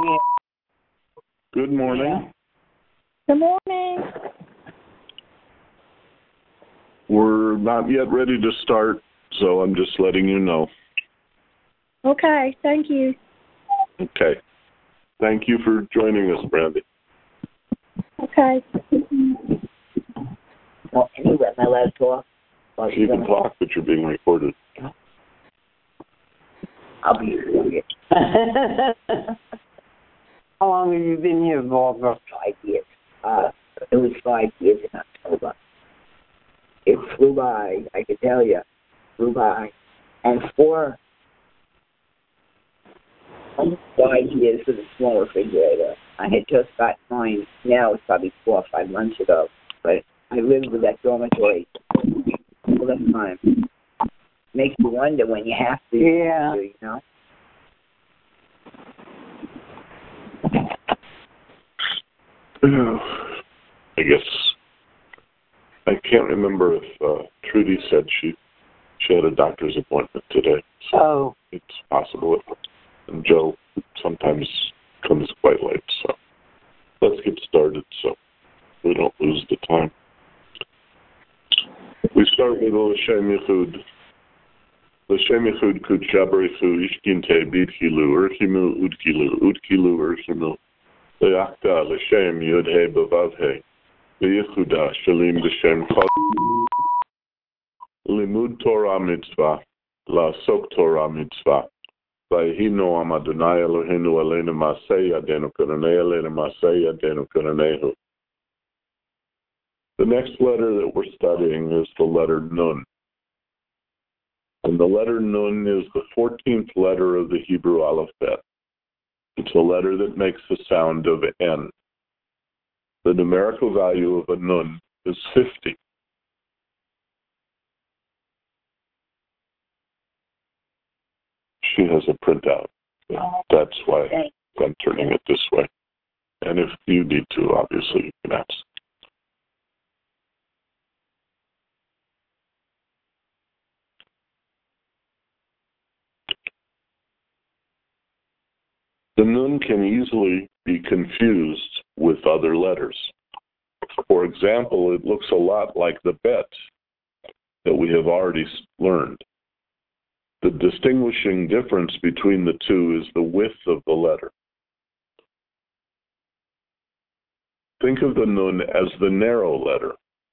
morning. Good morning. Good morning. We're not yet ready to start, so I'm just letting you know. Okay, thank you. Okay. Thank you for joining us, Brandy. Okay. Well, anyway, am I allowed to talk? You can talk, but you're being recorded. I'll be here. How long have you been here, Barbara? 5 years. It was 5 years in October. It flew by, I can tell you. Flew by. And 5 years with a small refrigerator. I had just got mine. Now it's probably 4 or 5 months ago. But I lived with that dormitory all the time. Makes you wonder when you have to. Yeah. You know? I guess I can't remember if Trudy said she had a doctor's appointment today. So it's possible. And Joe sometimes comes quite late. So let's get started so we don't lose the time. We start with L'Shem Yichud. L'Shem Yichud Kudsha B'Richu Ishkinte B'Itchilu Urchimu Udkilu Urchimu Le'achta L'Shem Yud-He B'Vav-He Le'yichuda Shalim B'Shem Chod Limud Torah Mitzvah La'asok Torah Mitzvah Vayhi Noam Adonai Eloheinu Aleinu Masei Yadenu Kuranei Aleinu Masei Yadenu Kuranehu. The next letter that we're studying is the letter Nun. And the letter Nun is the 14th letter of the Hebrew alphabet. It's a letter that makes the sound of N. The numerical value of a Nun is 50. She has a printout. That's why I'm turning it this way. And if you need to, obviously, you can ask. The Nun can easily be confused with other letters. For example, it looks a lot like the Bet that we have already learned. The distinguishing difference between the two is the width of the letter. Think of the Nun as the narrow letter.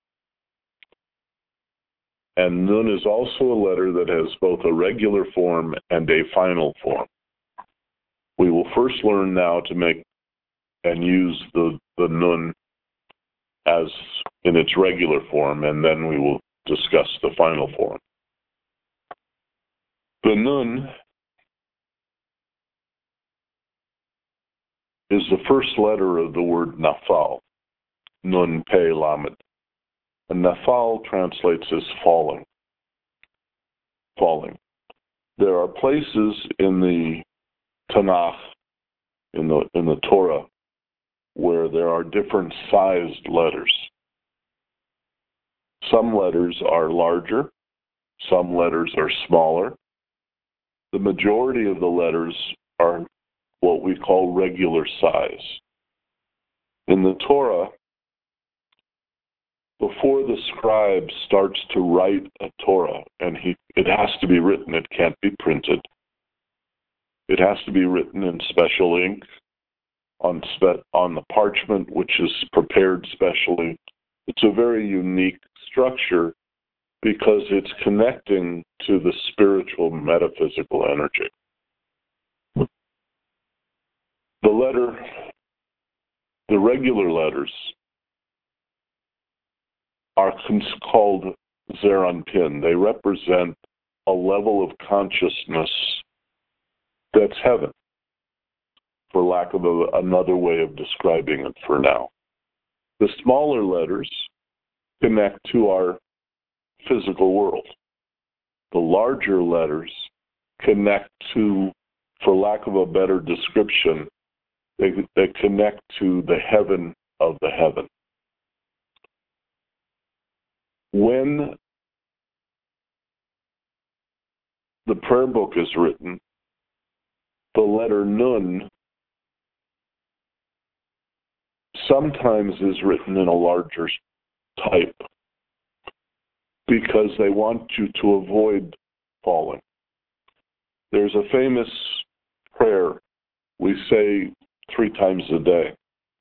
And Nun is also a letter that has both a regular form and a final form. We will first learn now to make and use the Nun as in its regular form, and then we will discuss the final form. The Nun is the first letter of the word Nafal, Nun Pe Lamed. And Nafal translates as falling. Falling. There are places in the Tanakh, in the Torah, where there are different sized letters. Some letters are larger, some letters are smaller. The majority of the letters are what we call regular size. In the Torah, before the scribe starts to write a Torah, and it has to be written, it can't be printed. It has to be written in special ink on the parchment, which is prepared specially. It's a very unique structure because it's connecting to the spiritual, metaphysical energy. The regular letters are called Zeranpin. They represent a level of consciousness that's heaven, for lack of another way of describing it for now. The smaller letters connect to our physical world. The larger letters connect to, for lack of a better description, they connect to the heaven of the heaven. When the prayer book is written, the letter Nun sometimes is written in a larger type because they want you to avoid falling. There's a famous prayer we say 3 times a day.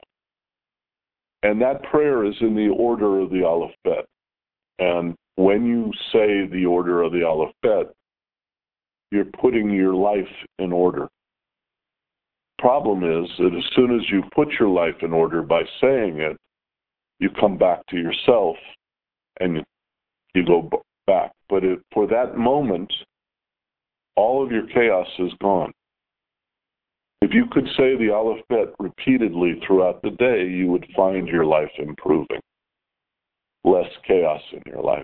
And that prayer is in the order of the Aleph Bet. And when you say the order of the Aleph Bet, you're putting your life in order. Problem is that as soon as you put your life in order by saying it, you come back to yourself and you go back. But for that moment, all of your chaos is gone. If you could say the Aleph Bet repeatedly throughout the day, you would find your life improving. Less chaos in your life.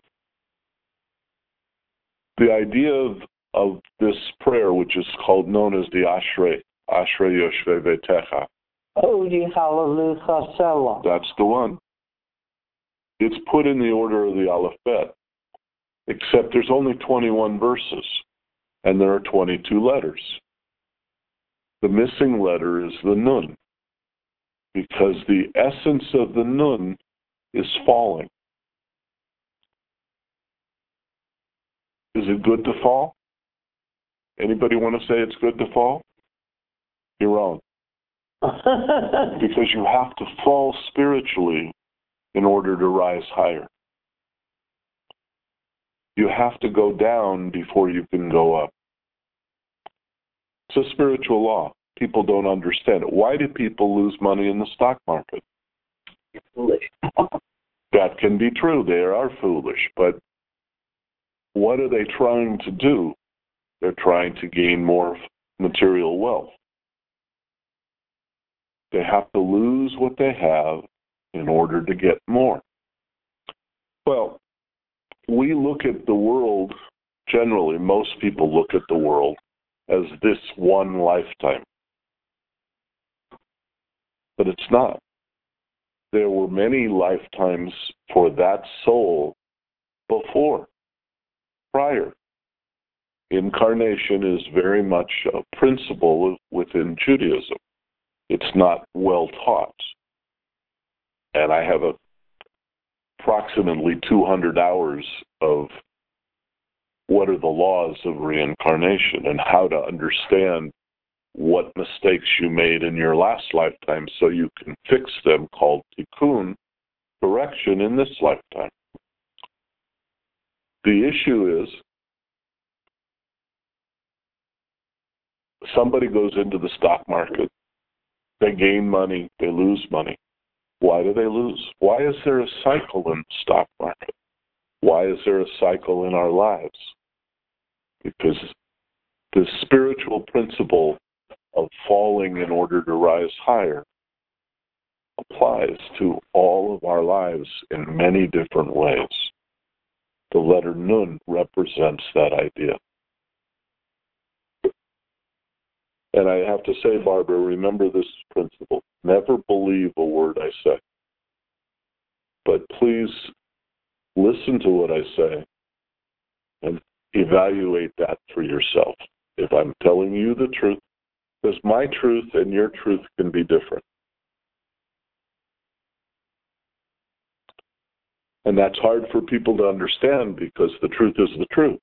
The idea of this prayer, which is known as the Ashrei Yoshvei Vetecha. Odi Hallelujah Selah. That's the one. It's put in the order of the Aleph Bet, except there's only 21 verses, and there are 22 letters. The missing letter is the Nun, because the essence of the Nun is falling. Is it good to fall? Anybody want to say it's good to fall? You're wrong. Because you have to fall spiritually in order to rise higher. You have to go down before you can go up. It's a spiritual law. People don't understand it. Why do people lose money in the stock market? You're foolish. That can be true. They are foolish. But what are they trying to do? They're trying to gain more material wealth. They have to lose what they have in order to get more. Well, we look at the world, generally, most people look at the world as this one lifetime. But it's not. There were many lifetimes for that soul before, prior. Incarnation is very much a principle within Judaism. It's not well taught. And I have approximately 200 hours of what are the laws of reincarnation and how to understand what mistakes you made in your last lifetime so you can fix them, called tikkun, correction, in this lifetime. The issue is somebody goes into the stock market, they gain money, they lose money. Why do they lose? Why is there a cycle in the stock market? Why is there a cycle in our lives? Because the spiritual principle of falling in order to rise higher applies to all of our lives in many different ways. The letter Nun represents that idea. And I have to say, Barbara, remember this principle. Never believe a word I say. But please listen to what I say and evaluate that for yourself. If I'm telling you the truth, because my truth and your truth can be different. And that's hard for people to understand because the truth is the truth.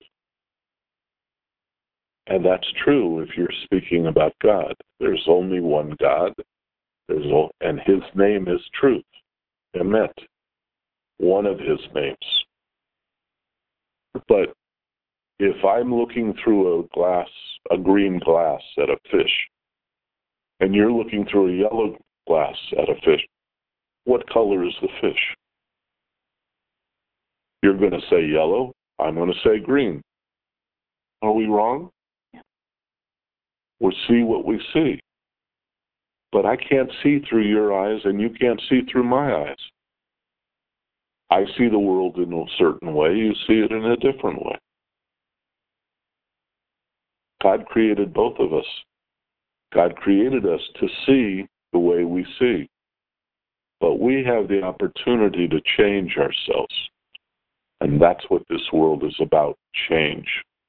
And that's true if you're speaking about God. There's only one God, and His name is truth, Emet, one of His names. But if I'm looking through a green glass at a fish, and you're looking through a yellow glass at a fish, what color is the fish? You're going to say yellow, I'm going to say green. Are we wrong? We see what we see. But I can't see through your eyes, and you can't see through my eyes. I see the world in a certain way, you see it in a different way. God created both of us. God created us to see the way we see. But we have the opportunity to change ourselves. And that's what this world is about, change.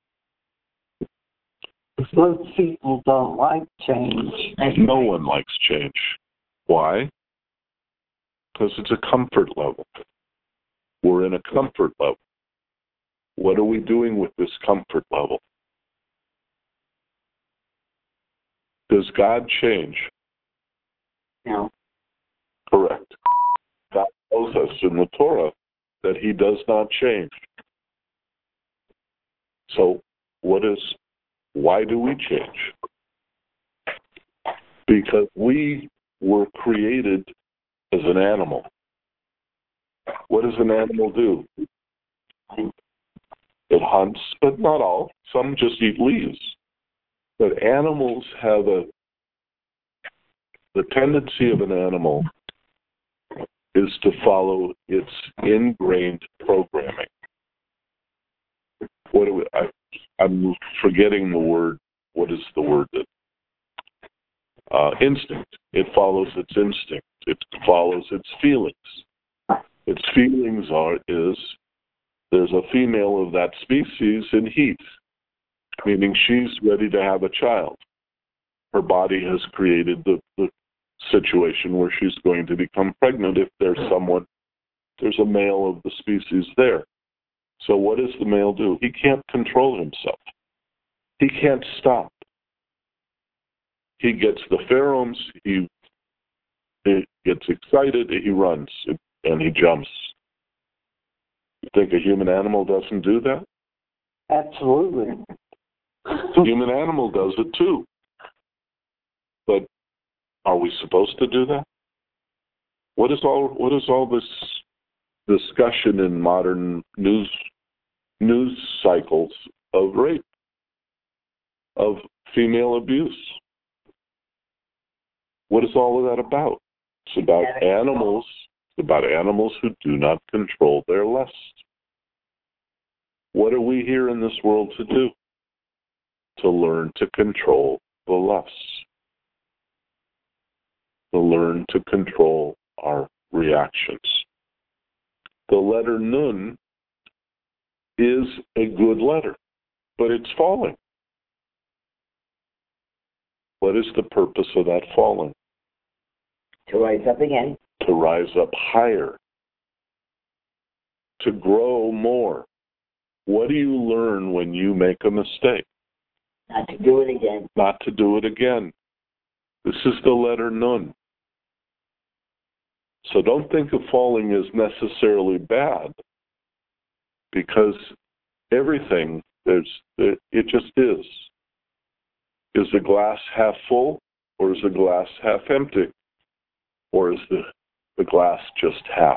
Most people don't like change. No one likes change. Why? Because it's a comfort level. We're in a comfort level. What are we doing with this comfort level? Does God change? No. Correct. God tells us in the Torah that He does not change. So, why do we change? Because we were created as an animal. What does an animal do? It hunts, but not all. Some just eat leaves. But animals have the tendency of an animal is to follow its ingrained programming. I'm forgetting the word. What is the word that? Instinct. It follows its instinct. It follows its feelings. Its feelings is there's a female of that species in heat, meaning she's ready to have a child. Her body has created the situation where she's going to become pregnant if there's a male of the species there. So what does the male do? He can't control himself. He can't stop. He gets the pheromones, he gets excited, he runs, and he jumps. You think a human animal doesn't do that? Absolutely. The human animal does it too. But are we supposed to do that? What is all this discussion in modern news cycles of rape, of female abuse? What is all of that about? It's about animals. It's about animals who do not control their lust. What are we here in this world to do? To learn to control the lusts. To learn to control our reactions. The letter Nun is a good letter, but it's falling. What is the purpose of that falling? To rise up again. To rise up higher. To grow more. What do you learn when you make a mistake? Not to do it again. Not to do it again. This is the letter Nun. So don't think of falling as necessarily bad, because everything, it just is. Is the glass half full, or is the glass half empty? Or is the glass just half?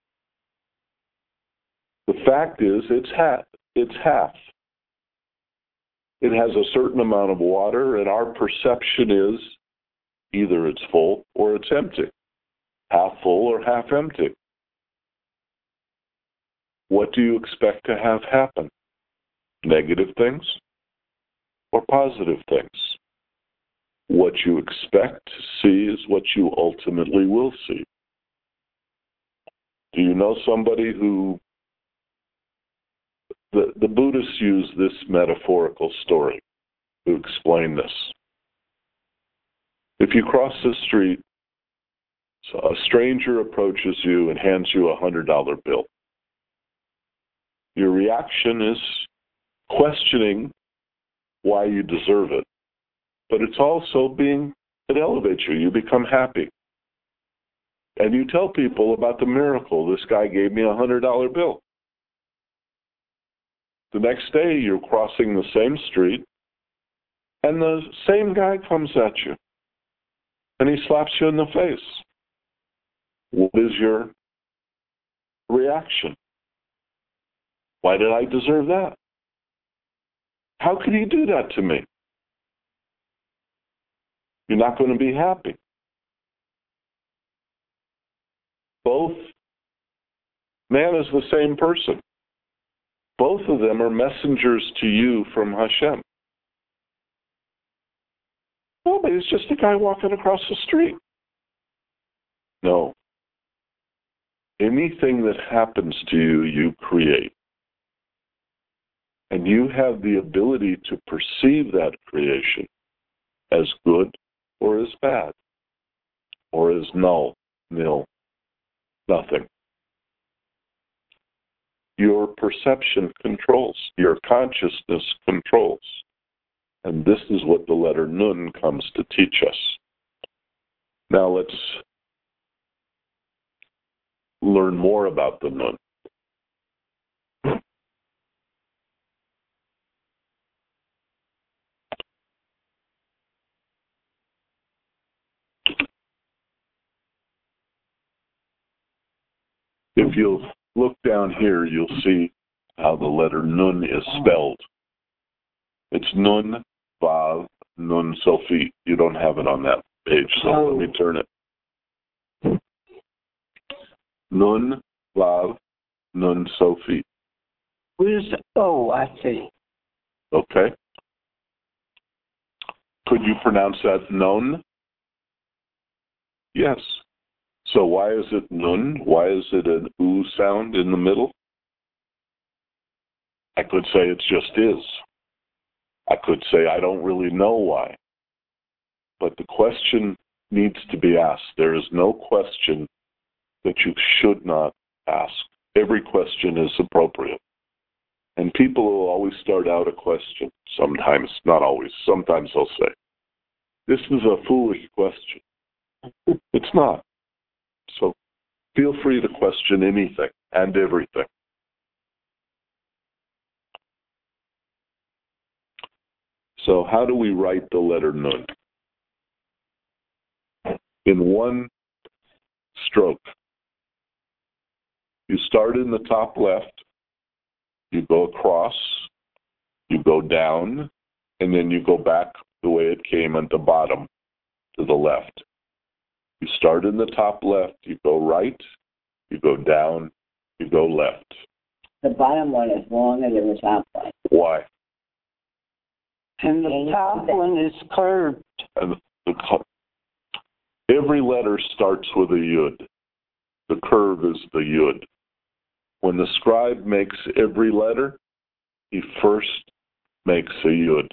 The fact is, it's half. It has a certain amount of water, and our perception is either it's full or it's empty. Half full or half empty. What do you expect to have happen? Negative things or positive things? What you expect to see is what you ultimately will see. Do you know somebody who... The Buddhists use this metaphorical story to explain this. If you cross the street, so a stranger approaches you and hands you a $100 bill. Your reaction is questioning why you deserve it, but it's also it elevates you. You become happy. And you tell people about the miracle. This guy gave me a $100 bill. The next day, you're crossing the same street, and the same guy comes at you, and he slaps you in the face. What is your reaction? Why did I deserve that? How could he do that to me? You're not going to be happy. Both man is the same person. Both of them are messengers to you from Hashem. No, but it's just a guy walking across the street. No. Anything that happens to you, you create. And you have the ability to perceive that creation as good or as bad, or as nil. Nothing. Your perception controls. Your consciousness controls. And this is what the letter Nun comes to teach us. Now let's learn more about the Nun. If you look down here, you'll see how the letter Nun is spelled. It's Nun, Vav, Nun, Sofit. You don't have it on that page, so let me turn it. Nun, Vav, Nun, Sofit. Where's I see. Okay. Could you pronounce that Nun? Yes. So why is it Nun? Why is it an U sound in the middle? I could say it just is. I could say I don't really know why. But the question needs to be asked. There is no question that you should not ask. Every question is appropriate. And people will always start out a question. Sometimes, not always, sometimes they'll say, this is a foolish question. It's not. So feel free to question anything and everything. So how do we write the letter Nun? In one stroke. You start in the top left, you go across, you go down, and then you go back the way it came at the bottom to the left. You start in the top left, you go right, you go down, you go left. The bottom one is longer than the top one. Why? And the top one is curved. And every letter starts with a yud. The curve is the yud. When the scribe makes every letter, he first makes a yud.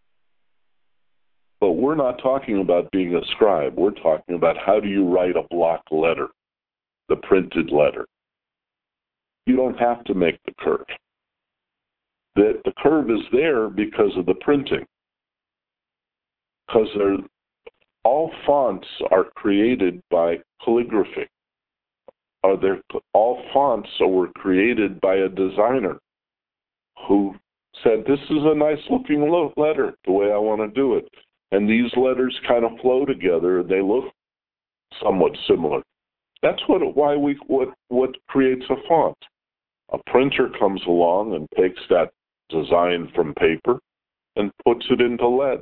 But we're not talking about being a scribe. We're talking about how do you write a block letter, the printed letter. You don't have to make the curve. The curve is there because of the printing. Because all fonts are created by calligraphy. All fonts were created by a designer who said, this is a nice looking letter, the way I want to do it. And these letters kind of flow together, and they look somewhat similar. That's what creates a font. A printer comes along and takes that design from paper and puts it into lead,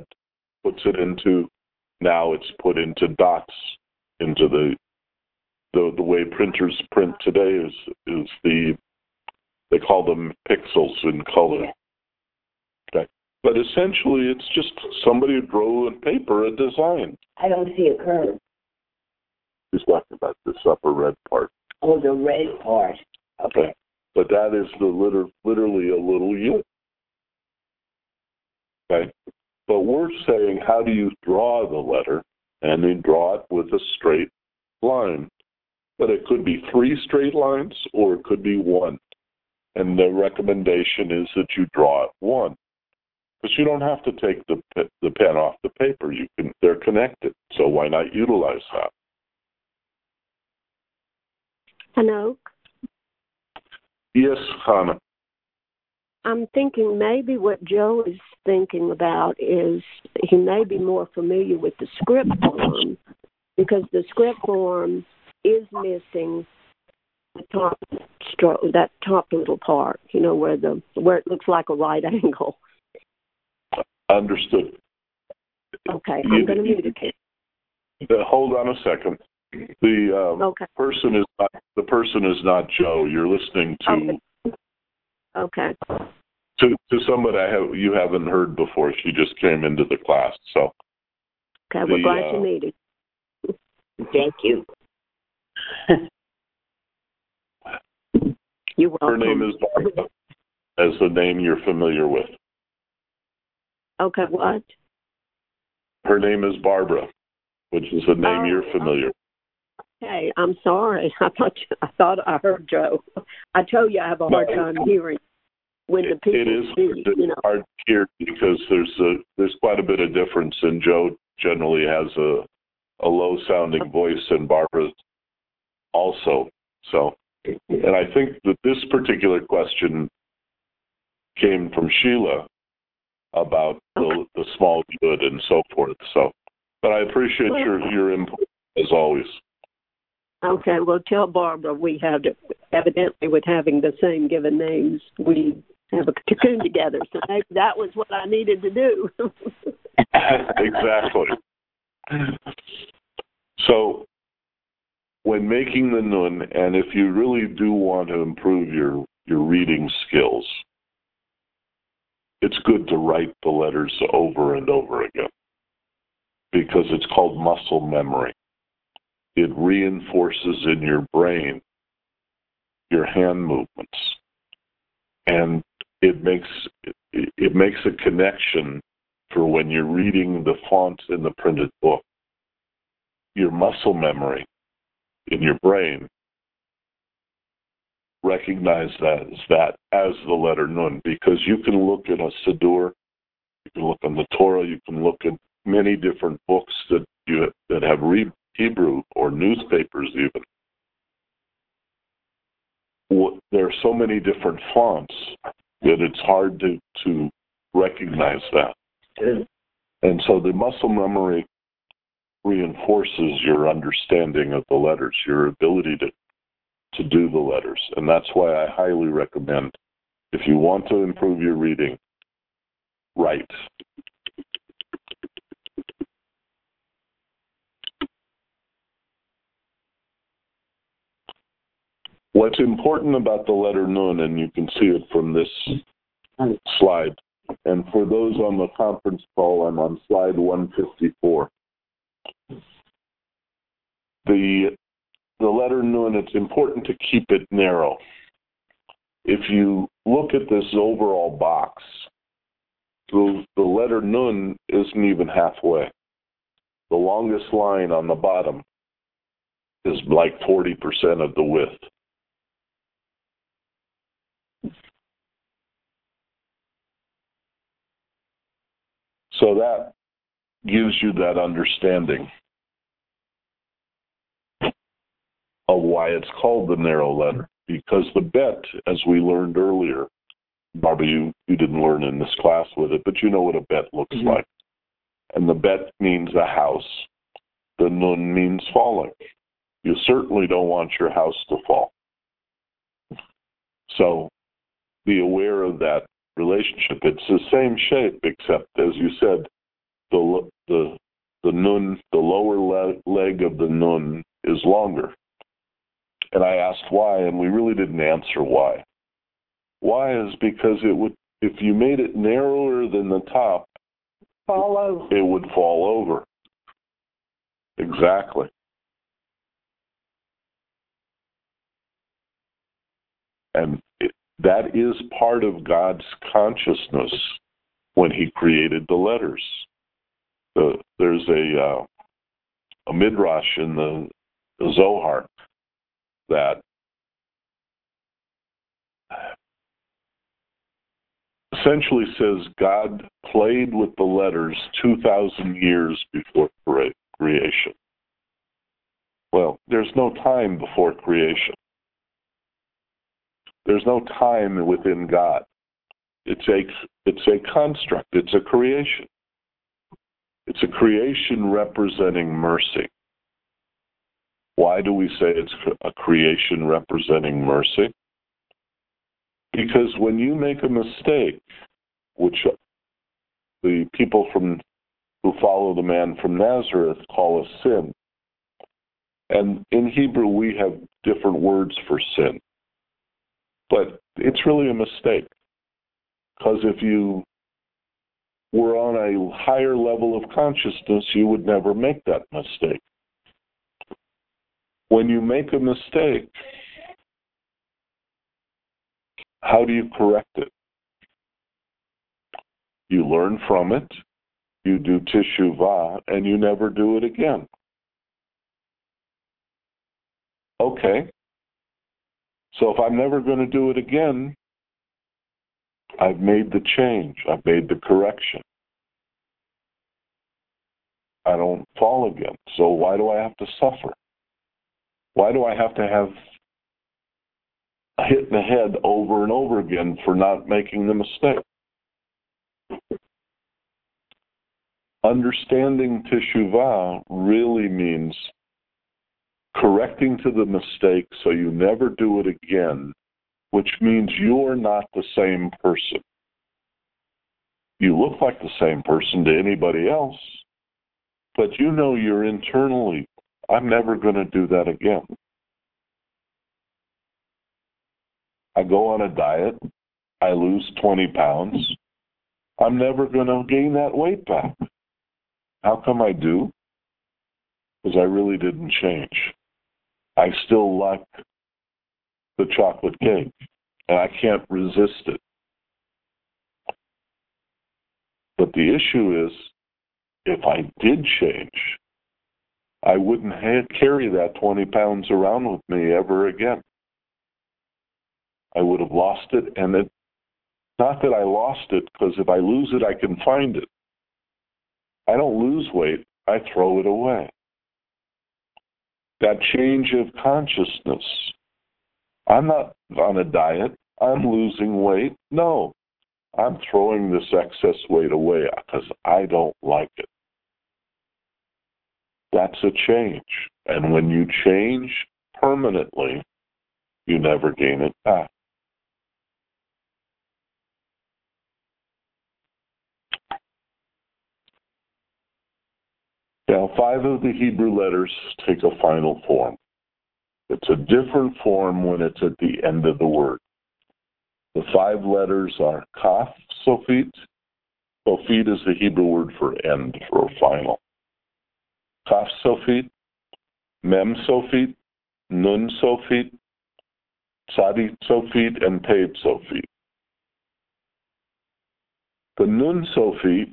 now it's put into dots, into the way printers print today is they call them pixels in color. Okay. But essentially it's just somebody who drew on paper a design. I don't see a curve. He's talking about this upper red part. Oh, the red part. Okay. But that is literally a little U. Okay. But we're saying, how do you draw the letter? And then draw it with a straight line. But it could be 3 straight lines, or it could be 1. And the recommendation is that you draw it 1. Because you don't have to take the pen off the paper. They're connected. So why not utilize that? Hello? Yes, Hannah. I'm thinking maybe what Joe is thinking about is he may be more familiar with the script form, because the script form is missing the top that top little part, where it looks like a right angle. Understood. Okay, I'm going to mute it. Hold on a second. The person is not Joe. You're listening to. Okay. To somebody you haven't heard before. She just came into the class, so. Okay, we're glad to meet you. Thank you. You're welcome. Her name is Barbara, as the name you're familiar with. Okay, what? Her name is Barbara, which is a name you're familiar. Hey, I'm sorry. I thought I heard Joe. I told you I have a hard time hearing when the people it is speak. You know. hard to hear because there's quite a bit of difference, and Joe generally has a low sounding voice, and Barbara also. So, and I think that this particular question came from Sheila about the small good and so forth. So, but I appreciate your input as always. Okay, well, tell Barbara we have to, evidently with having the same given names, we have a cocoon together. So maybe that was what I needed to do. Exactly. So when making the nun, and if you really do want to improve your reading skills, it's good to write the letters over and over again because it's called muscle memory. It reinforces in your brain your hand movements, and it makes a connection for when you're reading the font in the printed book. Your muscle memory in your brain recognize that as the letter Nun, because you can look at a Siddur, you can look on the Torah, you can look at many different books that have Hebrew or newspapers even. There are so many different fonts that it's hard to recognize that. And so the muscle memory reinforces your understanding of the letters, your ability to do the letters. And that's why I highly recommend, if you want to improve your reading, write. What's important about the letter Nun, and you can see it from this slide, and for those on the conference call, I'm on slide 154. The letter Nun, it's important to keep it narrow. If you look at this overall box, the letter Nun isn't even halfway. The longest line on the bottom is like 40% of the width. So that gives you that understanding of why it's called the narrow letter. Because the bet, as we learned earlier, Barbara, you didn't learn in this class with it, but you know what a bet looks like. And the bet means a house. The Nun means falling. You certainly don't want your house to fall. So be aware of that relationship. It's the same shape, except, as you said, the Nun, the lower leg of the Nun is longer. And I asked why, and we really didn't answer why. Why is because if you made it narrower than the top, it would fall over. Exactly. And that is part of God's consciousness when He created the letters. There's a midrash in the Zohar that essentially says God played with the letters 2,000 years before creation. Well, there's no time before creation. There's no time within God. It's a construct. It's a creation. It's a creation representing mercy. Why do we say it's a creation representing mercy? Because when you make a mistake, which the people who follow the man from Nazareth call a sin, and in Hebrew we have different words for sin, but it's really a mistake. Because if you were on a higher level of consciousness, you would never make that mistake. When you make a mistake, how do you correct it? You learn from it, you do teshuvah, and you never do it again. Okay. So if I'm never going to do it again, I've made the change. I've made the correction. I don't fall again. So why do I have to suffer? Why do I have to have a hit in the head over and over again for not making the mistake? Understanding Teshuvah really means correcting to the mistake so you never do it again, which means you're not the same person. You look like the same person to anybody else, but you know you're internally, I'm never going to do that again. I go on a diet, I lose 20 pounds, I'm never going to gain that weight back. How come I do? Because I really didn't change. I still like the chocolate cake, and I can't resist it. But the issue is, if I did change, I wouldn't carry that 20 pounds around with me ever again. I would have lost it, and not that I lost it, because if I lose it, I can find it. I don't lose weight, I throw it away. That change of consciousness. I'm not on a diet, I'm losing weight. No, I'm throwing this excess weight away because I don't like it. That's a change. And when you change permanently, you never gain it back. Now, 5 of the Hebrew letters take a final form. It's a different form when it's at the end of the word. The 5 letters are Kaf, Sofit. Sofit is the Hebrew word for end or final. Kaf, Sofit, Mem, Sofit, Nun, Sofit, Tzadit, Sofit, and Pei, Sofit. The Nun, Sofit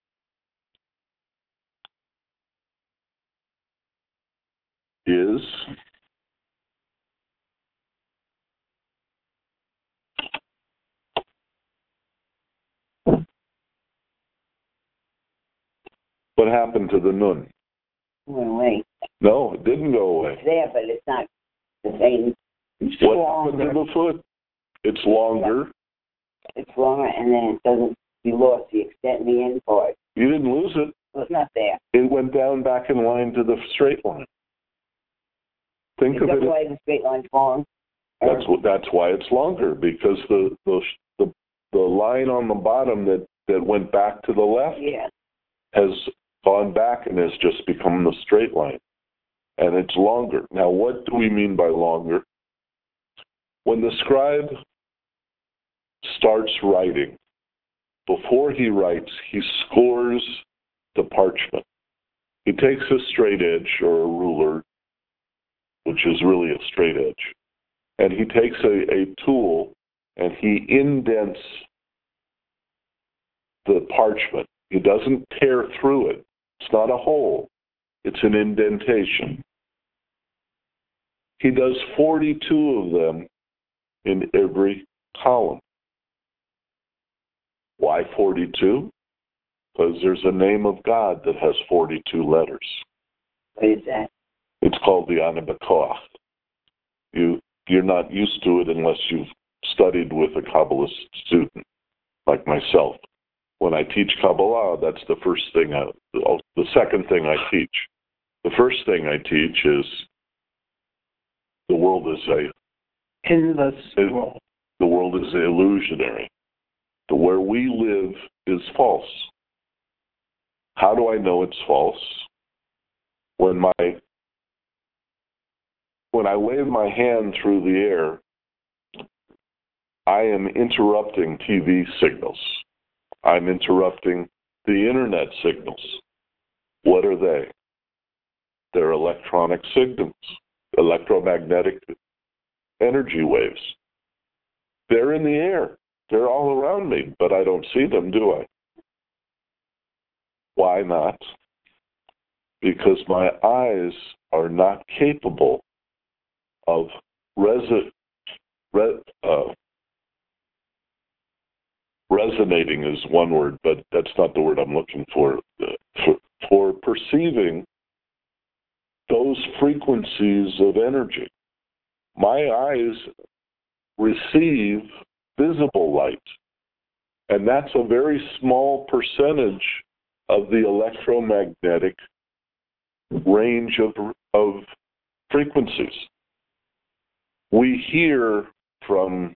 is what happened to the Nun? It went away. No, it didn't go away. It's there, but it's not the same. It's What happened to the foot? It's longer. It's longer, and then it doesn't. You lost the extent in the end part. You didn't lose it. So it's not there. It went down back in line to the straight line. Think of That's it. why the straight line's long. That's why it's longer, because the line on the bottom that went back to the left has gone back and has just become the straight line, and it's longer. Now, what do we mean by longer? When the scribe starts writing, before he writes, he scores the parchment. He takes a straight edge or a ruler, which is really a straight edge, and he takes a tool and he indents the parchment. He doesn't tear through it. It's not a hole. It's an indentation. He does 42 of them in every column. Why 42? Because there's a name of God that has 42 letters. What is that? It's called the Anabakoach. You're not used to it unless you've studied with a Kabbalist student, like myself. When I teach Kabbalah, that's the first thing, the second thing I teach. The first thing I teach is the world is the world is illusionary. Where we live is false. How do I know it's false? When I wave my hand through the air, I am interrupting TV signals. I'm interrupting the internet signals. What are they? They're electronic signals, electromagnetic energy waves. They're in the air. They're all around me, but I don't see them, do I? Why not? Because my eyes are not capable of resonating is one word, but that's not the word I'm looking for. For perceiving those frequencies of energy. My eyes receive visible light, and that's a very small percentage of the electromagnetic range of frequencies. We hear from,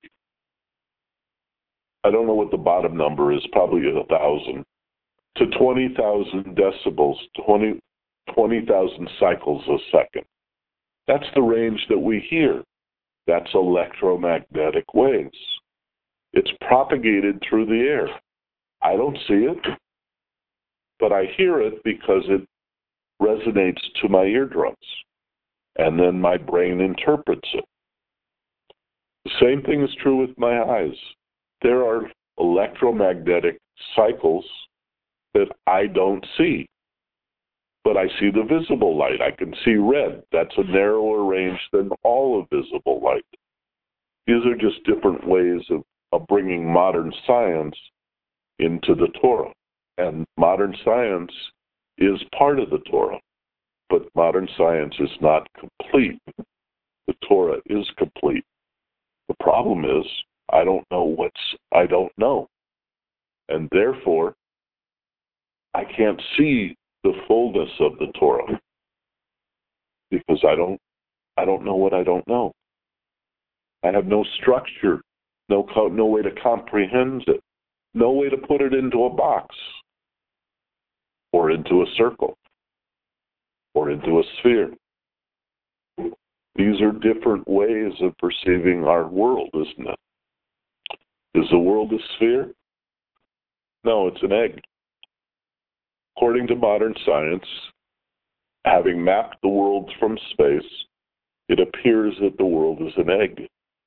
I don't know what the bottom number is, probably 1,000 to 20,000 decibels, 20,000 cycles a second. That's the range that we hear. That's electromagnetic waves. It's propagated through the air. I don't see it, but I hear it because it resonates to my eardrums, and then my brain interprets it. The same thing is true with my eyes. There are electromagnetic cycles that I don't see, but I see the visible light. I can see red. That's a narrower range than all of visible light. These are just different ways of bringing modern science into the Torah. And modern science is part of the Torah, but modern science is not complete. The Torah is complete. The problem is, I don't know I don't know. And therefore, I can't see the fullness of the Torah because I don't know what I don't know. I have no structure, no way to comprehend it, no way to put it into a box or into a circle or into a sphere. These are different ways of perceiving our world, isn't it? Is the world a sphere? No, it's an egg. According to modern science, having mapped the world from space, it appears that the world is an egg.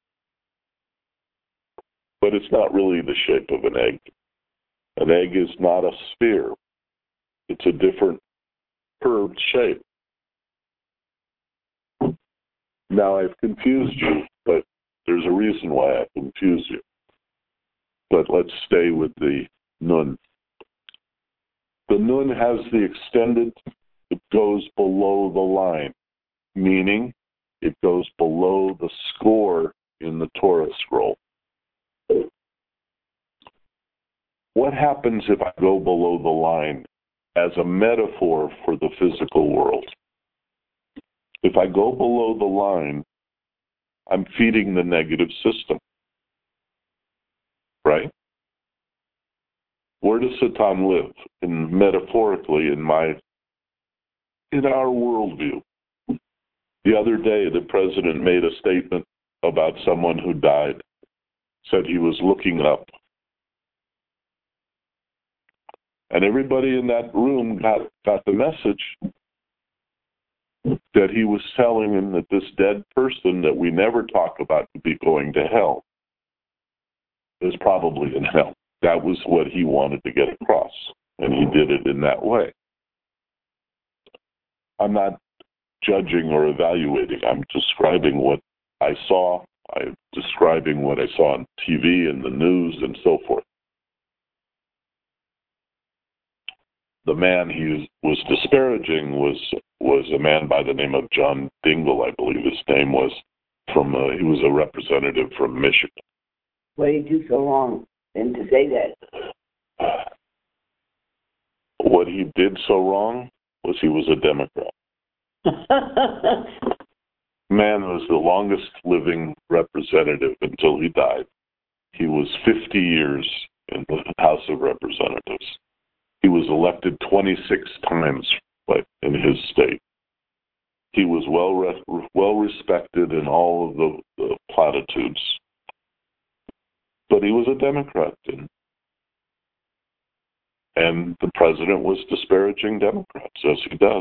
But it's not really the shape of an egg. An egg is not a sphere. It's a different curved shape. Now I've confused you, but there's a reason why I confused you. But let's stay with the nun. The nun has the extended, it goes below the line, meaning it goes below the score in the Torah scroll. What happens if I go below the line as a metaphor for the physical world? If I go below the line, I'm feeding the negative system, right? Where does Satan live? Metaphorically, in our worldview. The other day, the president made a statement about someone who died, said he was looking up. And everybody in that room got the message that he was telling him that this dead person that we never talk about to be going to hell is probably in hell. That was what he wanted to get across, and he did it in that way. I'm not judging or evaluating. I'm describing what I saw. I'm describing what I saw on TV and the news and so forth. The man he was disparaging was a man by the name of John Dingell, I believe his name was. He was a representative from Michigan. What did he do so wrong then to say that? What he did so wrong was he was a Democrat. Man was the longest living representative until he died. He was 50 years in the House of Representatives. He was elected 26 times in his state. He was well respected in all of the platitudes. But he was a Democrat, and the president was disparaging Democrats, as he does.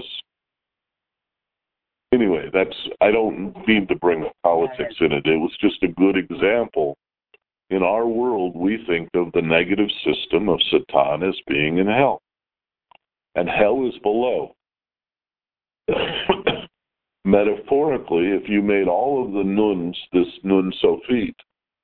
Anyway, I don't mean to bring politics in it. It was just a good example. In our world, we think of the negative system of Satan as being in hell. And hell is below. Metaphorically, if you made all of the nuns this nun sofit,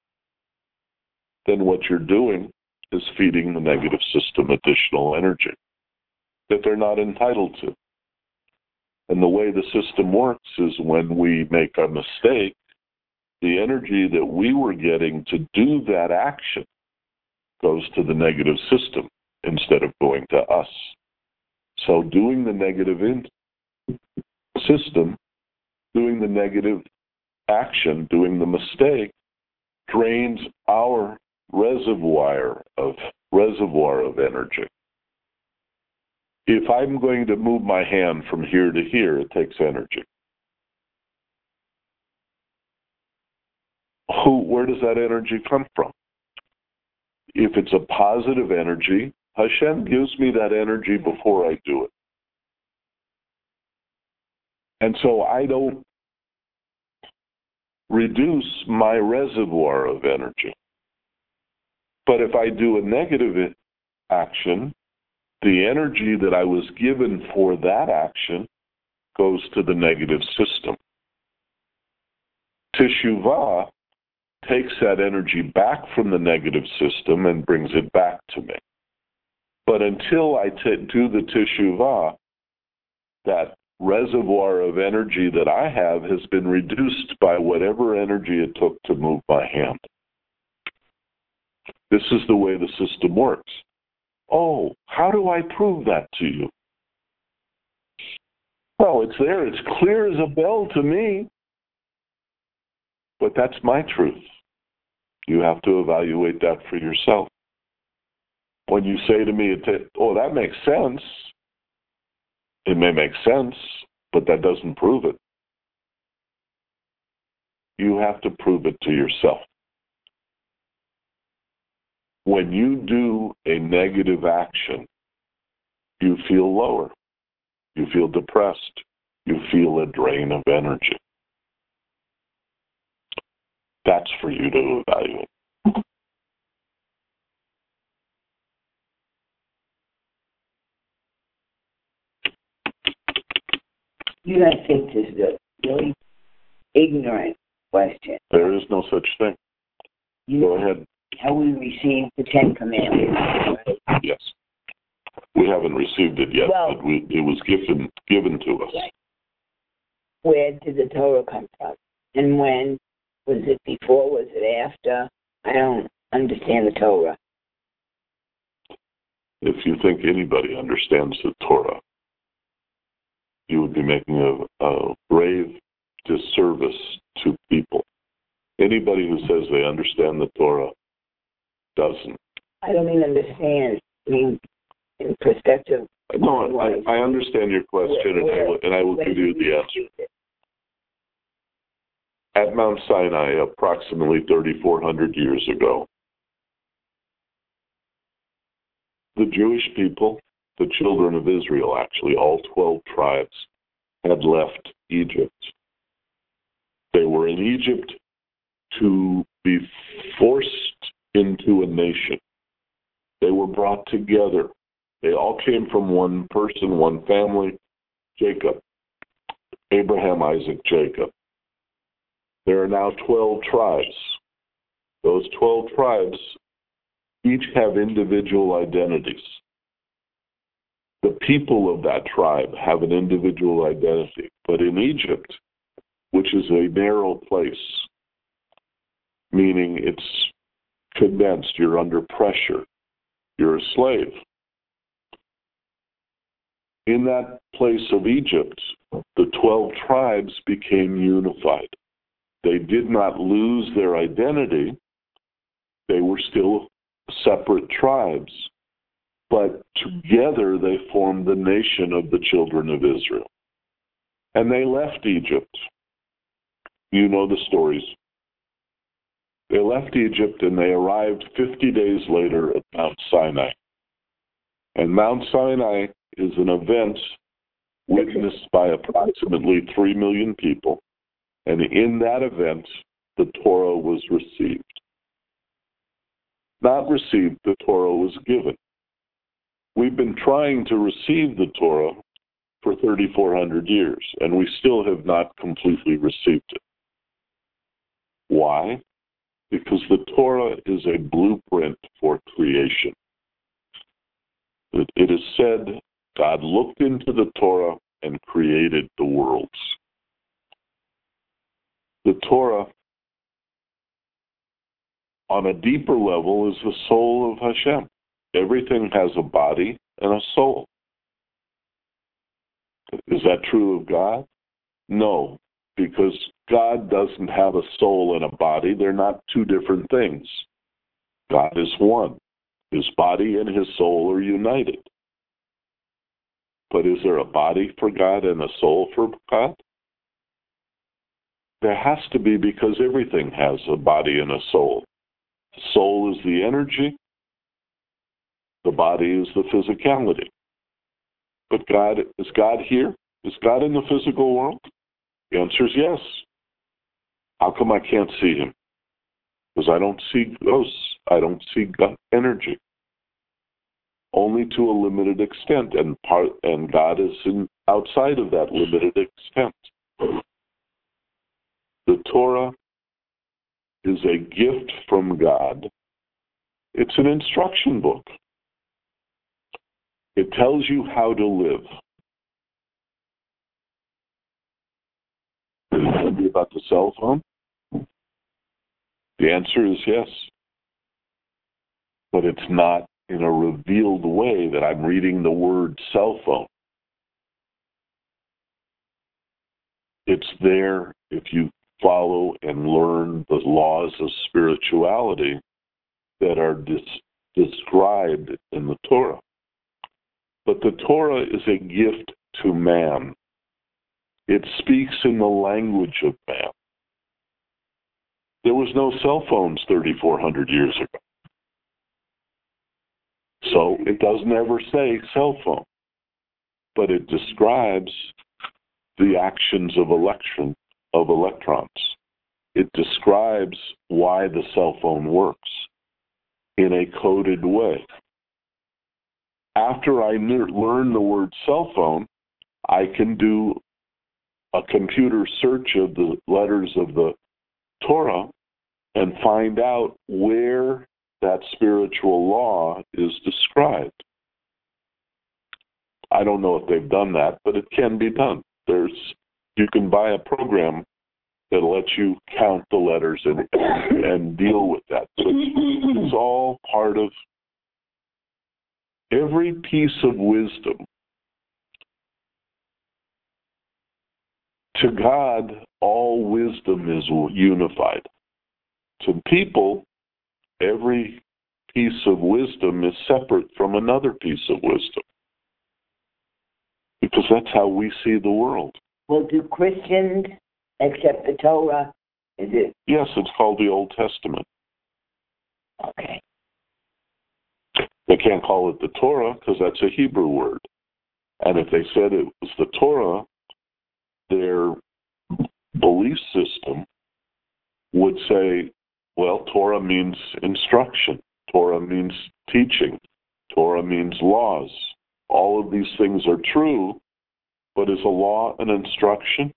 then what you're doing is feeding the negative system additional energy that they're not entitled to. And the way the system works is when we make a mistake, the energy that we were getting to do that action goes to the negative system instead of going to us. So doing the negative system, doing the negative action, doing the mistake, drains our reservoir of energy. If I'm going to move my hand from here to here, it takes energy. Where does that energy come from? If it's a positive energy, Hashem gives me that energy before I do it. And so I don't reduce my reservoir of energy. But if I do a negative action, the energy that I was given for that action goes to the negative system. Teshuvah takes that energy back from the negative system and brings it back to me. But until I do the teshuvah, that reservoir of energy that I have has been reduced by whatever energy it took to move my hand. This is the way the system works. Oh, how do I prove that to you? Well, it's there. It's clear as a bell to me. But that's my truth. You have to evaluate that for yourself. When you say to me, oh, that makes sense, it may make sense, but that doesn't prove it. You have to prove it to yourself. When you do a negative action, you feel lower. You feel depressed. You feel a drain of energy. That's for you to evaluate. You don't think this is a really ignorant question? There is no such thing. Go ahead. How we received the Ten Commandments, right? Yes. We haven't received it yet, but it was given to us. Right. Where did the Torah come from? And when? Was it before? Was it after? I don't understand the Torah. If you think anybody understands the Torah, you would be making a grave disservice to people. Anybody who says they understand the Torah doesn't. I don't even understand. I mean, in perspective. No, I understand your question, and I will give you the answer. At Mount Sinai, approximately 3,400 years ago, the Jewish people, the children of Israel, actually, all 12 tribes, had left Egypt. They were in Egypt to be forced into a nation. They were brought together. They all came from one person, one family, Jacob, Abraham, Isaac, Jacob. There are now 12 tribes. Those 12 tribes each have individual identities. The people of that tribe have an individual identity. But in Egypt, which is a narrow place, meaning it's condensed, you're under pressure, you're a slave. In that place of Egypt, the 12 tribes became unified. They did not lose their identity. They were still separate tribes. But together they formed the nation of the children of Israel. And they left Egypt. You know the stories. They left Egypt and they arrived 50 days later at Mount Sinai. And Mount Sinai is an event witnessed by approximately 3 million people. And in that event, the Torah was received. Not received, the Torah was given. We've been trying to receive the Torah for 3,400 years, and we still have not completely received it. Why? Because the Torah is a blueprint for creation. It is said God looked into the Torah and created the worlds. The Torah, on a deeper level, is the soul of Hashem. Everything has a body and a soul. Is that true of God? No, because God doesn't have a soul and a body. They're not two different things. God is one. His body and his soul are united. But is there a body for God and a soul for God? There has to be, because everything has a body and a soul. The soul is the energy. The body is the physicality. But is God here? Is God in the physical world? The answer is yes. How come I can't see him? Because I don't see ghosts. I don't see God energy. Only to a limited extent, and God is outside of that limited extent. The Torah is a gift from God. It's an instruction book. It tells you how to live. About the cell phone? The answer is yes. But it's not in a revealed way that I'm reading the word cell phone. It's there if you follow and learn the laws of spirituality that are described in the Torah. But the Torah is a gift to man. It speaks in the language of man. There was no cell phones 3,400 years ago. So it doesn't ever say cell phone, but it describes the actions of electrons. It describes why the cell phone works in a coded way. After I learn the word cell phone, I can do a computer search of the letters of the Torah and find out where that spiritual law is described. I don't know if they've done that, but it can be done. You can buy a program that lets you count the letters and deal with that. So it's all part of every piece of wisdom. To God, all wisdom is unified. To people, every piece of wisdom is separate from another piece of wisdom. Because that's how we see the world. Well, do Christians accept the Torah? Is it? Yes, it's called the Old Testament. Okay. They can't call it the Torah because that's a Hebrew word. And if they said it was the Torah, their belief system would say, well, Torah means instruction. Torah means teaching. Torah means laws. All of these things are true, but is a law an instruction?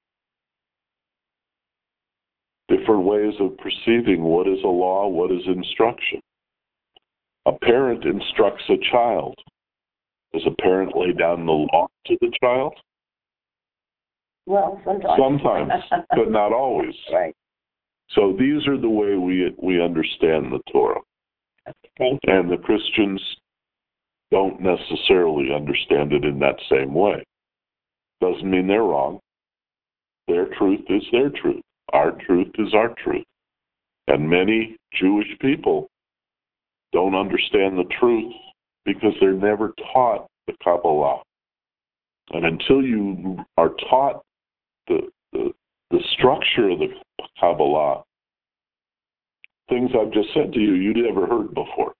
Different ways of perceiving what is a law, what is instruction. A parent instructs a child. Does a parent lay down the law to the child? Well, sometimes. Sometimes, but not always. Right. So these are the way we understand the Torah. Thank you. And the Christians don't necessarily understand it in that same way. Doesn't mean they're wrong. Their truth is their truth. Our truth is our truth. And many Jewish people don't understand the truth because they're never taught the Kabbalah. And until you are taught the structure of the Kabbalah, things I've just said to you, you'd never heard before.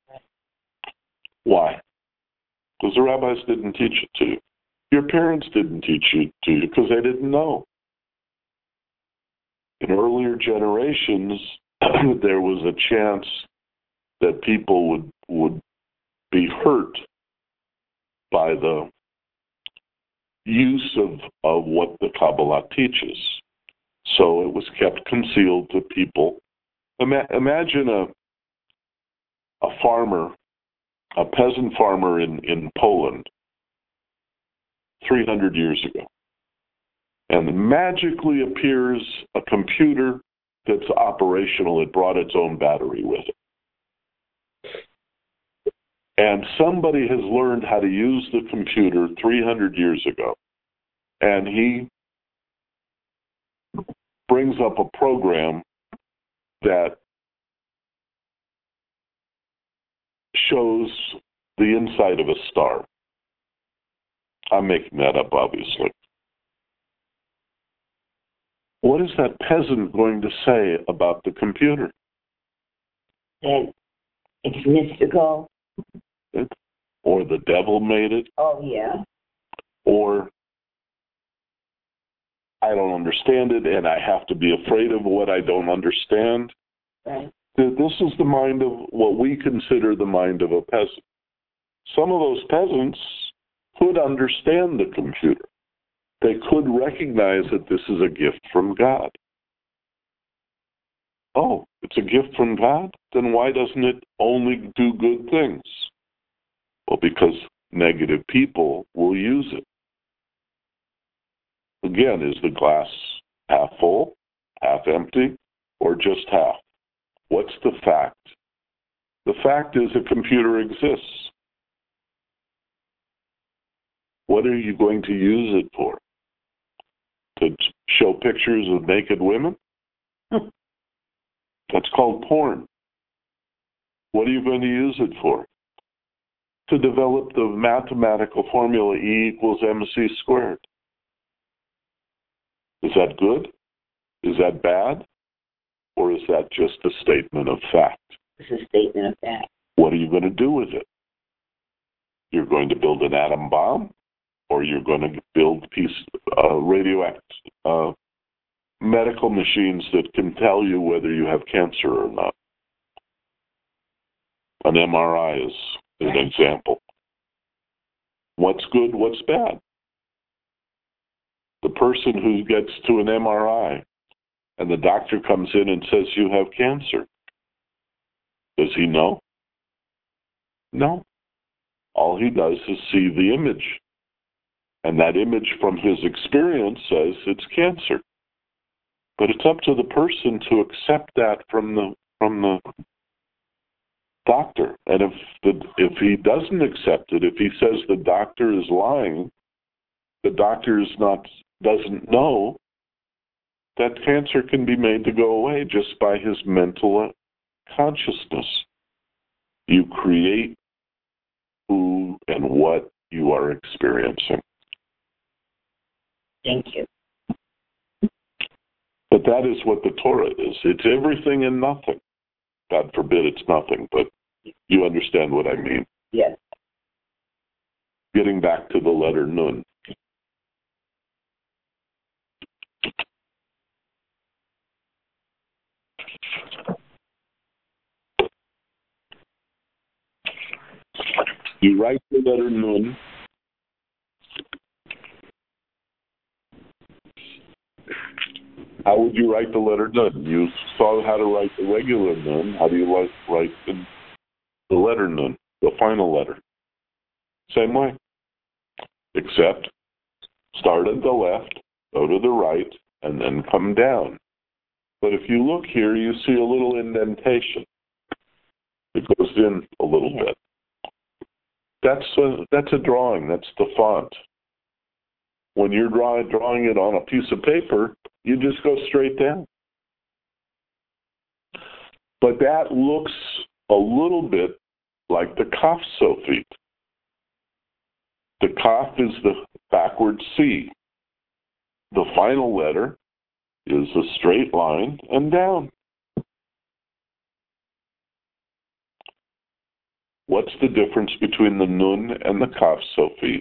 Why? Because the rabbis didn't teach it to you. Your parents didn't teach it to you because they didn't know. In earlier generations, there was a chance that people would be hurt by the use of what the Kabbalah teaches. So it was kept concealed to people. Imagine a farmer, a peasant farmer in Poland 300 years ago. And magically appears a computer that's operational. It brought its own battery with it. And somebody has learned how to use the computer 300 years ago. And he brings up a program that shows the inside of a star. I'm making that up, obviously. What is that peasant going to say about the computer? That it's mystical. Or the devil made it? Oh, yeah. Or I don't understand it and I have to be afraid of what I don't understand? Right. This is the mind of what we consider the mind of a peasant. Some of those peasants could understand the computer. They could recognize that this is a gift from God. Oh, it's a gift from God? Then why doesn't it only do good things? Well, because negative people will use it. Again, is the glass half full, half empty, or just half? What's the fact? The fact is a computer exists. What are you going to use it for? To show pictures of naked women? That's called porn. What are you going to use it for? To develop the mathematical formula E equals mc squared. Is that good? Is that bad? Or is that just a statement of fact? It's a statement of fact. What are you going to do with it? You're going to build an atom bomb? Or you're going to build radioactive medical machines that can tell you whether you have cancer or not. An MRI is an example. What's good, what's bad? The person who gets to an MRI and the doctor comes in and says you have cancer, does he know? No. All he does is see the image. And that image from his experience says it's cancer. But it's up to the person to accept that from the doctor. And if he doesn't accept it, if he says the doctor is lying, the doctor doesn't know that cancer can be made to go away just by his mental consciousness. You create who and what you are experiencing. Thank you. But that is what the Torah is. It's everything and nothing. God forbid it's nothing, but you understand what I mean. Yes. Getting back to the letter Nun. You write the letter Nun. How would you write the letter Nun? You saw how to write the regular Nun. How do you write the letter Nun, the final letter? Same way. Except start at the left, go to the right, and then come down. But if you look here, you see a little indentation. It goes in a little bit. That's a drawing. That's the font. When you're drawing it on a piece of paper, you just go straight down. But that looks a little bit like the Kaf Sofit. The Kaf is the backward C. The final letter is a straight line and down. What's the difference between the Nun and the Kaf Sofit?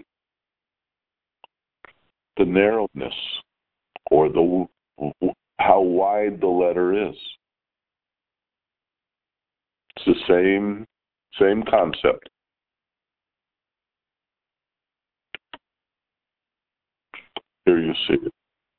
The narrowness, or how wide the letter is. It's the same concept. Here you see it.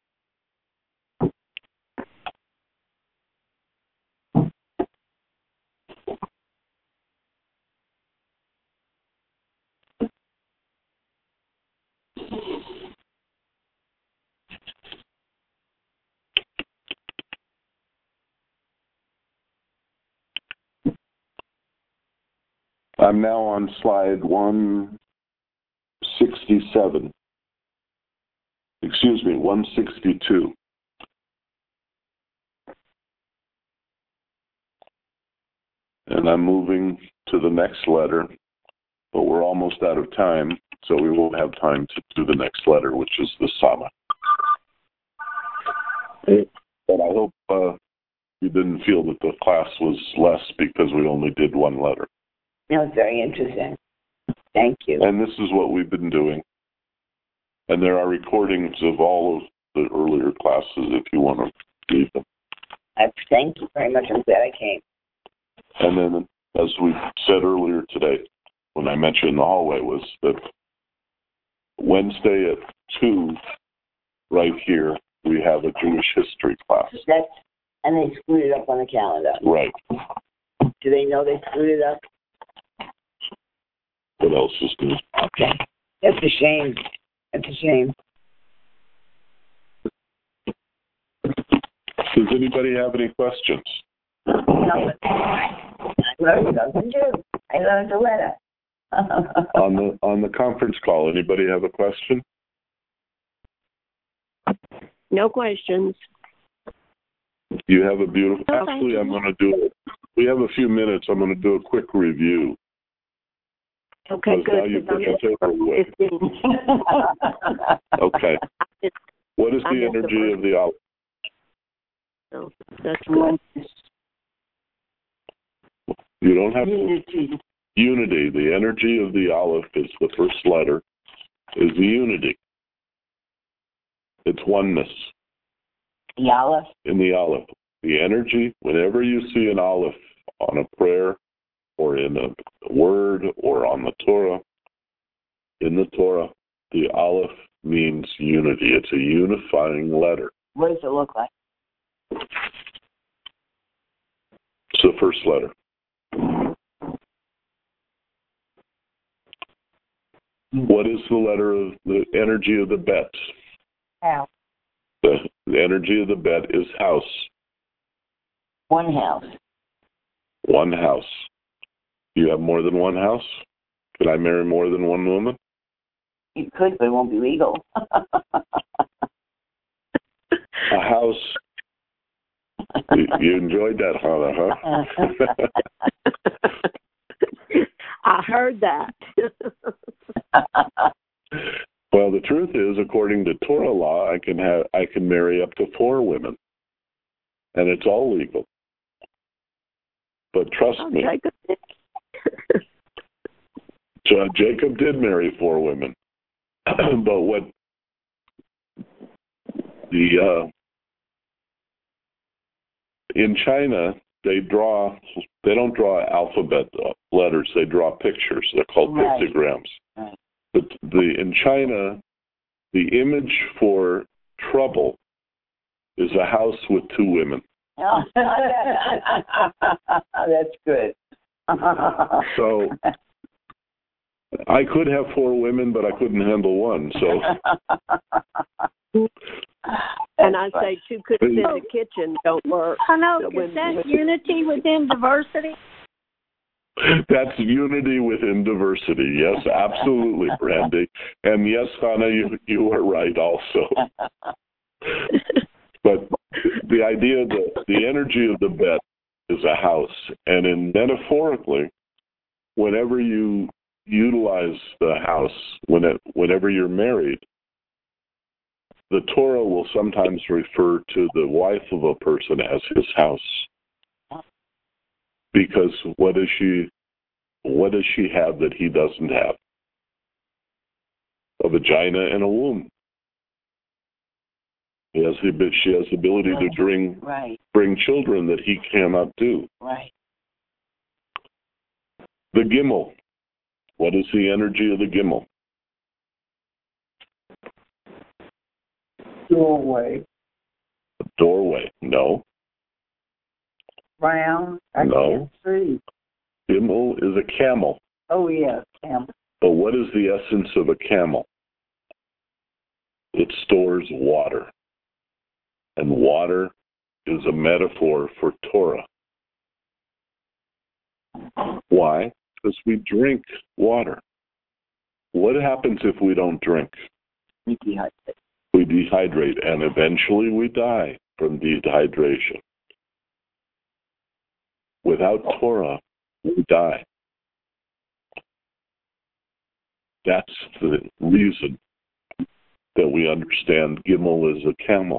I'm now on slide 167. Excuse me, 162. And I'm moving to the next letter, but we're almost out of time, so we won't have time to do the next letter, which is the Sama. But I hope you didn't feel that the class was less because we only did one letter. That was very interesting. Thank you. And this is what we've been doing. And there are recordings of all of the earlier classes if you want to read them. Thank you very much. I'm glad I came. And then, as we said earlier today, when I mentioned in the hallway, was that Wednesday at 2, right here, we have a Jewish history class. And they screwed it up on the calendar. Right. Do they know they screwed it up? What else is new? Okay. That's a shame. That's a shame. Does anybody have any questions? No, I learned something too. I learned a letter. On the conference call, anybody have a question? No questions. You have a beautiful... Actually, I'm going to do... We have a few minutes. I'm going to do a quick review. Okay, good. Now you've got to take it away. Okay. What is the energy of the olive? Oh, that's good. You don't have to... Unity. The energy of the olive is the first letter, is the unity. It's oneness. The olive? In the olive. The energy, whenever you see an olive on a prayer or in a word or on the Torah, in the Torah, the olive means unity. It's a unifying letter. What does it look like? It's the first letter. What is the letter of the energy of the bet? House. The energy of the bet is house. One house. One house. Do you have more than one house? Could I marry more than one woman? You could, but it won't be legal. A house. You enjoyed that, Hannah, huh? I heard that. Well, the truth is, according to Torah law, I can marry up to 4 women, and it's all legal. But trust me, Jacob did marry 4 women. But what in China they don't draw alphabet letters; they draw pictures. They're called pictograms. Right. But in China, the image for trouble is a house with 2 women. That's good. So I could have 4 women, but I couldn't handle one. So, and I say 2 cooks in the kitchen don't work. I know. So Is that unity within diversity? That's unity within diversity. Yes, absolutely, Brandy. And yes, Hannah, you are right also. But the idea that the energy of the bet is a house, and metaphorically, whenever you utilize the house, whenever you're married, the Torah will sometimes refer to the wife of a person as his house. Because what does she have that he doesn't have? A vagina and a womb. She has the ability to bring children that he cannot do. Right. The Gimel. What is the energy of the Gimel? Doorway. A doorway. No. Round. I No. can't see. Gimel is a camel. Oh, yeah, camel. But what is the essence of a camel? It stores water. And water is a metaphor for Torah. Why? Because we drink water. What happens if we don't drink? We dehydrate. We dehydrate, and eventually we die from dehydration. Without Torah, we die. That's the reason that we understand Gimel is a camel.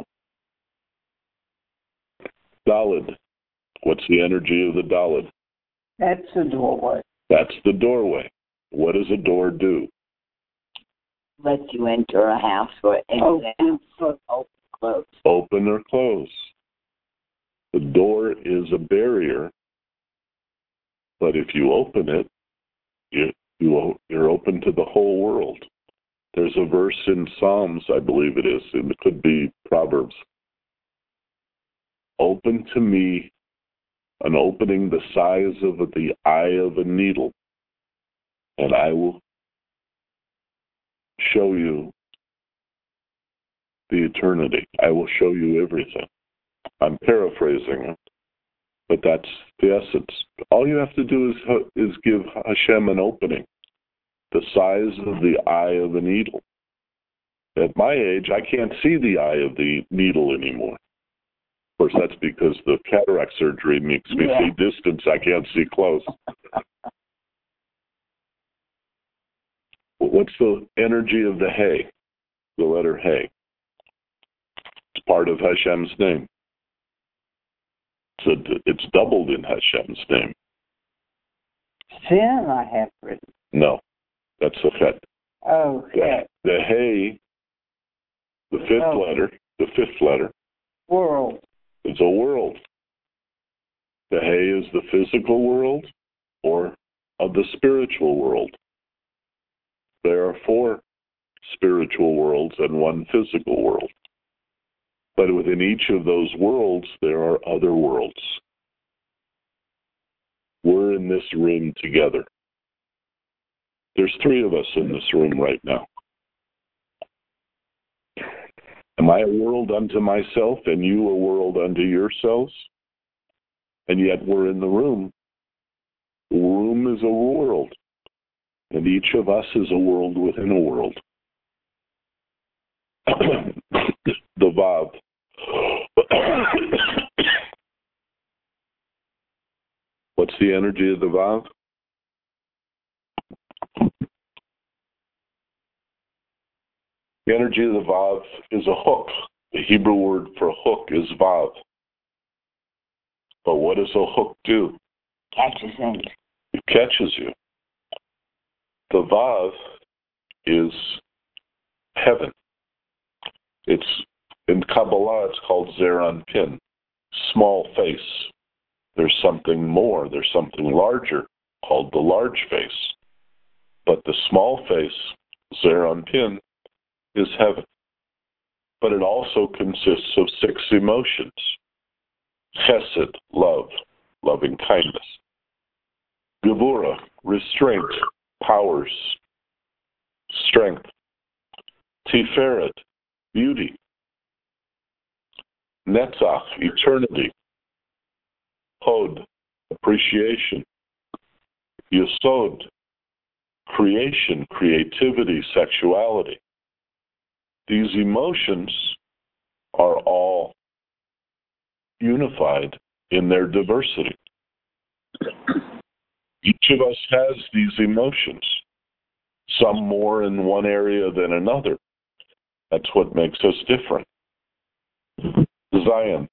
Daled. What's the energy of the Daled? That's a doorway. That's the doorway. What does a door do? Let you enter a house or Open. close. Open or close. The door is a barrier, but if you open it, you're open to the whole world. There's a verse in Psalms, I believe it is, and it could be Proverbs. Open to me an opening the size of the eye of a needle, and I will show you the eternity. I will show you everything. I'm paraphrasing it, but that's the essence. All you have to do is give Hashem an opening, the size of the eye of a needle. At my age, I can't see the eye of the needle anymore. Of course, that's because the cataract surgery makes me see distance. I can't see close. What's the energy of the hay? The letter hay. It's part of Hashem's name. So it's doubled in Hashem's name. Sin, I have written. No, that's the chet. Oh, yeah. The hay, the fifth letter, World. is a world. The hay is the physical world or of the spiritual world. There are 4 spiritual worlds and 1 physical world. But within each of those worlds, there are other worlds. We're in this room together. There's 3 of us in this room right now. Am I a world unto myself and you a world unto yourselves? And yet we're in the room. The room is a world. And each of us is a world within a world. The Vav. What's the energy of the Vav? The energy of the Vav is a hook. The Hebrew word for hook is Vav. But what does a hook do? Catches in. It catches you. The Vav is heaven. It's in Kabbalah, it's called Zeran Pin, small face. There's something more. There's something larger called the large face. But the small face, Zeran Pin, is heaven. But it also consists of 6 emotions. Chesed, love, loving kindness. Gevura, restraint, powers, strength. Tiferet, beauty. Netzach, eternity. Hod, appreciation. Yesod, creation, creativity, sexuality. These emotions are all unified in their diversity. Each of us has these emotions, some more in one area than another. That's what makes us different. Zion.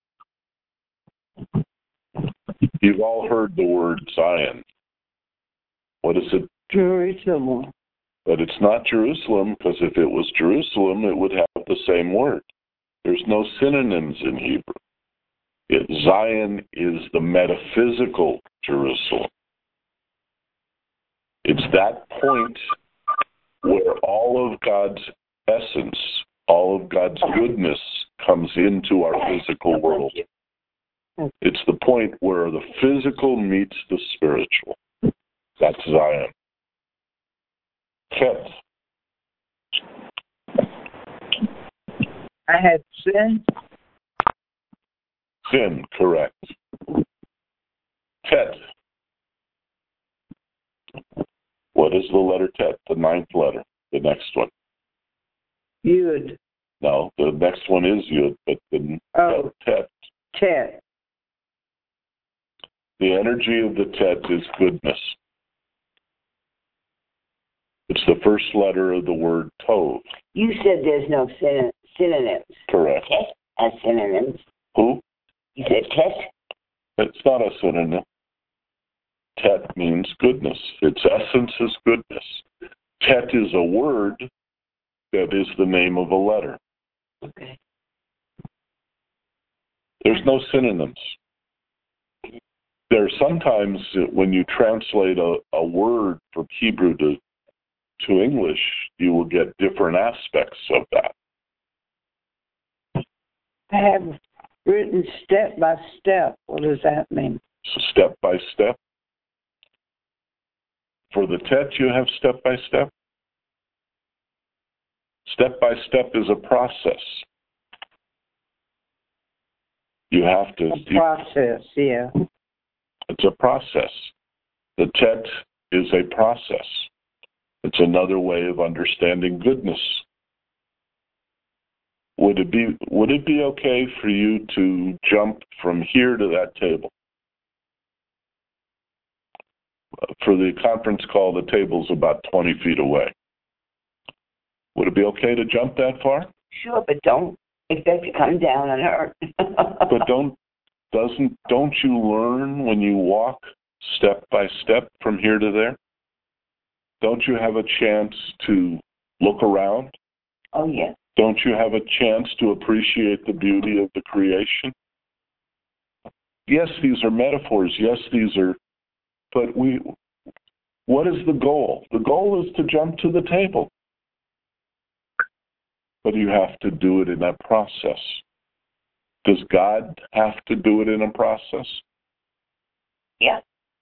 You've all heard the word Zion. What is it? Jerusalem. But it's not Jerusalem, because if it was Jerusalem, it would have the same word. There's no synonyms in Hebrew. Zion is the metaphysical Jerusalem. It's that point where all of God's essence, All of God's goodness comes into our physical world. It's the point where the physical meets the spiritual. That's Zion. Tet. I had sin. Sin, correct. Tet. What is the letter Tet? The ninth letter. The next one. Yud. No, the next one is Yud, but the Tet. Tet. The energy of the Tet is goodness. It's the first letter of the word Tov. You said there's no synonyms. Correct. Tet as synonyms. Who? You said tet? It's not a synonym. Tet means goodness. Its essence is goodness. Tet is a word that is the name of a letter. Okay. There's no synonyms. There are sometimes when you translate a word from Hebrew to English, you will get different aspects of that. I have written step by step. What does that mean? So step by step. For the Tet, you have step by step. Step by step is a process. You have to. Process, yeah. It's a process. The Tet is a process. It's another way of understanding goodness. Would it be okay for you to jump from here to that table? For the conference call, the table's about 20 feet away. Would it be okay to jump that far? Sure, but don't expect to come down on earth. But don't you learn when you walk step by step from here to there? Don't you have a chance to look around? Oh, yes. Don't you have a chance to appreciate the beauty of the creation? Yes, these are metaphors. Yes, these are... But what is the goal? The goal is to jump to the table. But you have to do it in that process. Does God have to do it in a process? Yeah.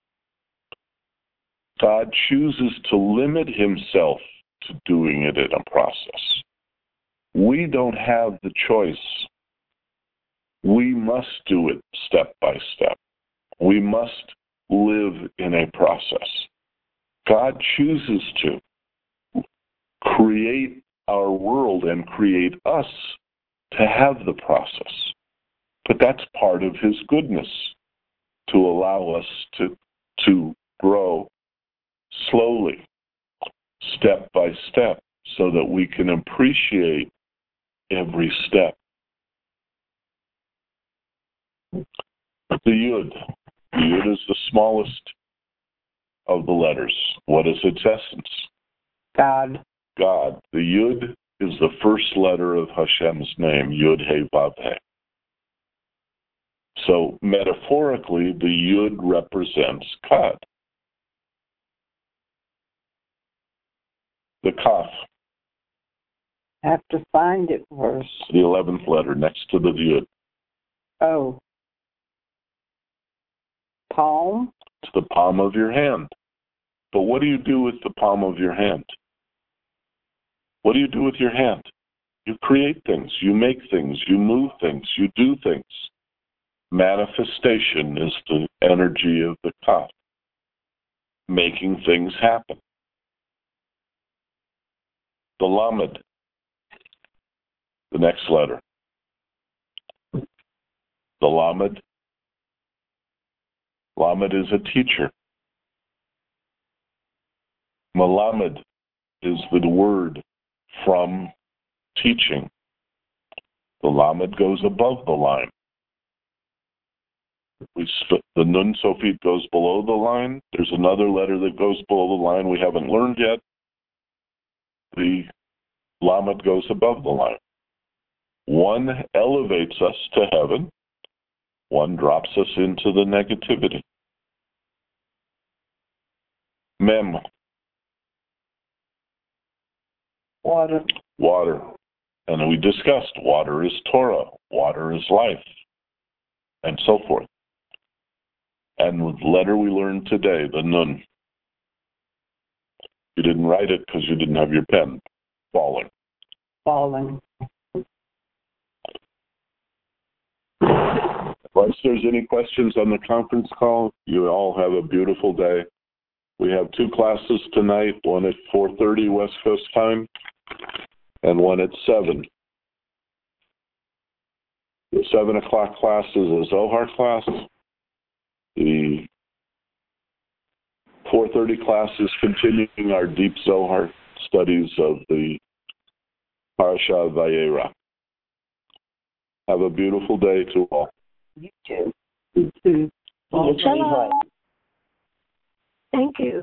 God chooses to limit himself to doing it in a process. We don't have the choice. We must do it step by step. We must live in a process. God chooses to create our world and create us to have the process. But that's part of his goodness, to allow us to grow slowly, step by step, so that we can appreciate every step. The Yud. The Yud is the smallest of the letters. What is its essence? God. God. The Yud is the first letter of Hashem's name, Yud He Vav He. So metaphorically, the Yud represents God. The Kaf. Have to find it first. The 11th letter next to the Yud. Oh. Palm? It's the palm of your hand. But what do you do with the palm of your hand? What do you do with your hand? You create things, you make things, you move things, you do things. Manifestation is the energy of the Kaf, making things happen. The Lamed, the next letter. The Lamed is a teacher. Malamed is the word from teaching. The Lamed goes above the line. The Nun Sofit goes below the line. There's another letter that goes below the line we haven't learned yet. The Lamed goes above the line. One elevates us to heaven. One drops us into the negativity. Mem. Water. Water. And we discussed water is Torah, water is life, and so forth. And with the letter we learned today, the Nun, you didn't write it because you didn't have your pen. Falling. Unless there's any questions on the conference call, you all have a beautiful day. We have 2 classes tonight, one at 4:30 West Coast time and one at 7. The 7 o'clock class is a Zohar class. The 4:30 class is continuing our deep Zohar studies of the Parasha Vayera. Have a beautiful day to all. You too. You too. Shalom. Thank you.